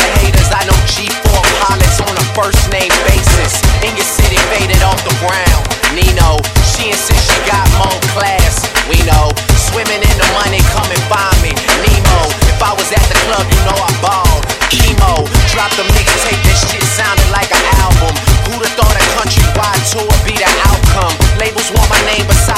haters, I know G4 pilots on a first name basis. In your city, faded off the ground. Nino, she insists she got